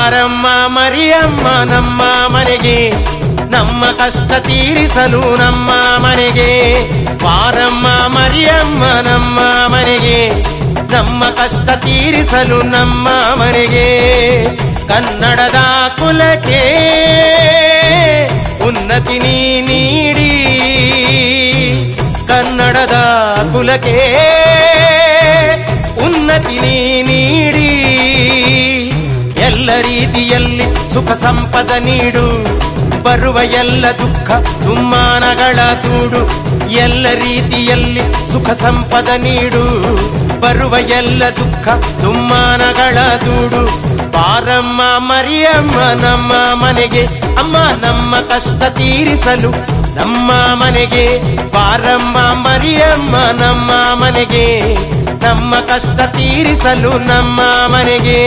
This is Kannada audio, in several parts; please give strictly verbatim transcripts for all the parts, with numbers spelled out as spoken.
ಬಾರಮ್ಮ ಮರಿಯಮ್ಮ ನಮ್ಮ ಮನೆಗೆ, ನಮ್ಮ ಕಷ್ಟ ತೀರಿಸಲು ನಮ್ಮ ಮನೆಗೆ. ಬಾರಮ್ಮ ಮರಿಯಮ್ಮ ನಮ್ಮ ಮನೆಗೆ, ನಮ್ಮ ಕಷ್ಟ ತೀರಿಸಲು ನಮ್ಮ ಮನೆಗೆ. ಕನ್ನಡದ ಕುಲಕ್ಕೆ ಉನ್ನತಿ ನೀ ನೀಡಿ, ಕನ್ನಡದ ಕುಲಕ್ಕೆ ಉನ್ನತಿ ನೀ ನೀಡಿ. ಎಲ್ಲ ರೀತಿಯಲ್ಲಿ ಸುಖ ಸಂಪದ ನೀಡು, ಬರುವ ಎಲ್ಲ ದುಃಖ ದುಮ್ಮಾನಗಳ ದೂಡು. ಎಲ್ಲ ರೀತಿಯಲ್ಲಿ ಸುಖ ಸಂಪದ ನೀಡು, ಬರುವ ಎಲ್ಲ ದುಃಖ ದುಮ್ಮಾನಗಳ ದೂಡು. ಬಾರಮ್ಮ ಮರಿಯಮ್ಮ ನಮ್ಮ ಮನೆಗೆ, ಅಮ್ಮ ನಮ್ಮ ಕಷ್ಟ ತೀರಿಸಲು ನಮ್ಮ ಮನೆಗೆ. ಬಾರಮ್ಮ ಮರಿಯಮ್ಮ ನಮ್ಮ ಮನೆಗೆ, ನಮ್ಮ ಕಷ್ಟ ತೀರಿಸಲು ನಮ್ಮ ಮನೆಗೆ.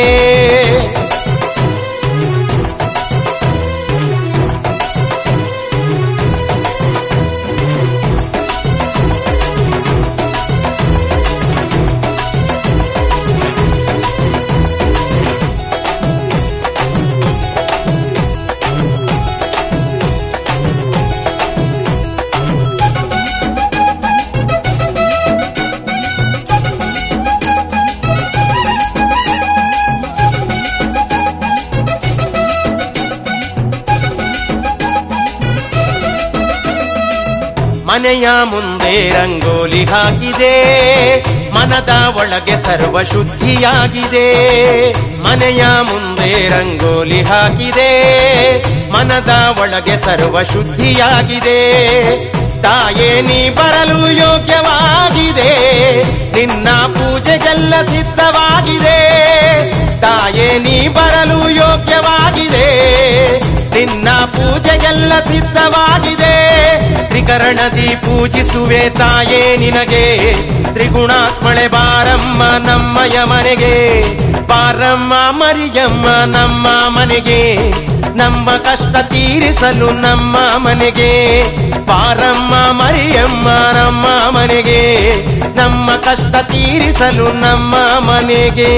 ಮನೆಯ ಮುಂದೆ ರಂಗೋಲಿ ಹಾಕಿದೆ, ಮನದ ಒಳಗೆ ಸರ್ವ ಶುದ್ಧಿಯಾಗಿದೆ. ಮನೆಯ ಮುಂದೆ ರಂಗೋಲಿ ಹಾಕಿದೆ, ಮನದ ಒಳಗೆ ಸರ್ವ ಶುದ್ಧಿಯಾಗಿದೆ. ತಾಯೇ ನೀ ಬರಲು ಯೋಗ್ಯವಾಗಿದೆ, ನಿನ್ನ ಪೂಜೆಗೆಲ್ಲ ಸಿದ್ಧವಾಗಿದೆ. ತಾಯೇ ನೀ ಬರಲು ಯೋಗ್ಯವಾಗಿದೆ, ನಿನ್ನ ಪೂಜೆಗೆಲ್ಲ ಸಿದ್ಧವಾಗಿದೆ. ತ್ರಿಕರಣದಿ ಪೂಜಿಸುವೆ ತಾಯೇ ನಿನಗೆ, ತ್ರಿಗುಣಾತ್ಮಳೆ ಬಾರಮ್ಮ ನಮ್ಮಯ ಮನೆಗೆ. ಬಾರಮ್ಮ ಮರಿಯಮ್ಮ ನಮ್ಮ ಮನೆಗೆ, ನಮ್ಮ ಕಷ್ಟ ತೀರಿಸಲು ನಮ್ಮ ಮನೆಗೆ. ಬಾರಮ್ಮ ಮರಿಯಮ್ಮ ನಮ್ಮ ಮನೆಗೆ, ನಮ್ಮ ಕಷ್ಟ ತೀರಿಸಲು ನಮ್ಮ ಮನೆಗೆ.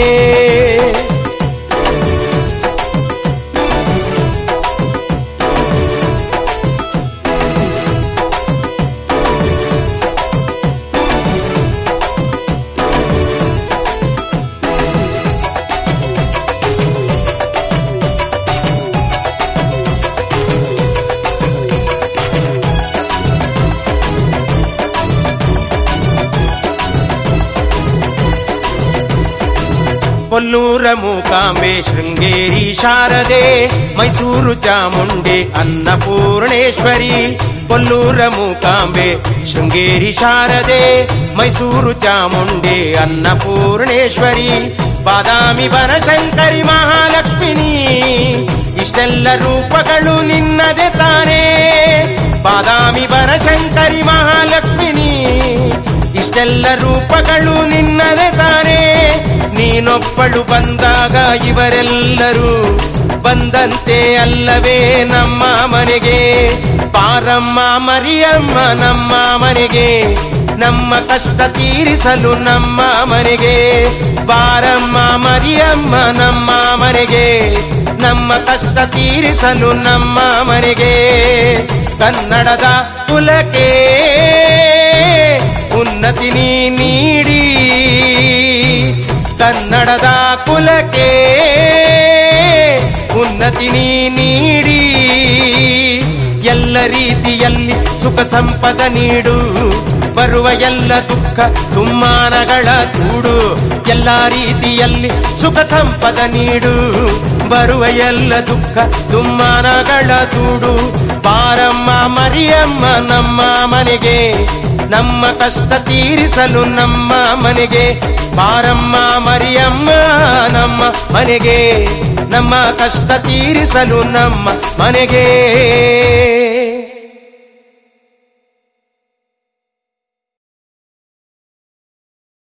ಕೊಲ್ಲೂರ ಮೂಕಾಂಬೆ ಶೃಂಗೇರಿ ಶಾರದೆ, ಮೈಸೂರು ಚಾಮುಂಡೆ ಅನ್ನಪೂರ್ಣೇಶ್ವರಿ. ಕೊಲ್ಲೂರ ಮೂಕಾಂಬೆ ಶೃಂಗೇರಿ ಶಾರದೆ, ಮೈಸೂರು ಚಾಮುಂಡೆ ಅನ್ನಪೂರ್ಣೇಶ್ವರಿ. ಬಾದಾಮಿ ಬನಶಂಕರಿ ಮಹಾಲಕ್ಷ್ಮಿನಿ, ಇಷ್ಟೆಲ್ಲ ರೂಪಗಳು ನಿನ್ನದೆ ತಾನೇ. ಬಾದಾಮಿ ಬನಶಂಕರಿ ಮಹಾಲಕ್ಷ್ಮಿನಿ, ಇಷ್ಟೆಲ್ಲ ರೂಪಗಳು ನಿನ್ನದೆ ತಾನೇ. ನೀನೊಬ್ಬಳು ಬಂದಾಗ ಇವರೆಲ್ಲರೂ ಬಂದಂತೆ ಅಲ್ಲವೇ ನಮ್ಮ ಮನೆಗೆ. ಬಾರಮ್ಮ ಮರಿಯಮ್ಮ ನಮ್ಮ ಮನೆಗೆ, ನಮ್ಮ ಕಷ್ಟ ತೀರಿಸಲು ನಮ್ಮ ಮನೆಗೆ. ಬಾರಮ್ಮ ಮರಿಯಮ್ಮ ನಮ್ಮ ಮನೆಗೆ, ನಮ್ಮ ಕಷ್ಟ ತೀರಿಸಲು ನಮ್ಮ ಮನೆಗೆ. ಕನ್ನಡದ ಕುಲಕ್ಕೆ ಉನ್ನತಿ ನೀ ನೀಡಿ, ಕನ್ನಡದ ಕುಲಕ್ಕೆ ಉನ್ನತಿ ನೀ ನೀಡಿ. ಎಲ್ಲ ರೀತಿಯಲ್ಲಿ ಸುಖ ಸಂಪದ ನೀಡು, ಬರುವ ಎಲ್ಲ ದುಃಖ ದುಮ್ಮಾನಗಳ ದೂಡು. ಎಲ್ಲ ರೀತಿಯಲ್ಲಿ ಸುಖ ಸಂಪದ ನೀಡು, ಬರುವ ಎಲ್ಲ ದುಃಖ ದುಮ್ಮಾನಗಳ ದೂಡು. ಬಾರಮ್ಮ ಮರಿಯಮ್ಮ ನಮ್ಮ ಮನೆಗೆ, ನಮ್ಮ ಕಷ್ಟ ತೀರಿಸಲು ನಮ್ಮ ಮನೆಗೆ. ಬಾರಮ್ಮ ಮರಿಯಮ್ಮ ನಮ್ಮ ಮನೆಗೆ, ನಮ್ಮ ಕಷ್ಟ ತೀರಿಸಲು ನಮ್ಮ ಮನೆಗೆ.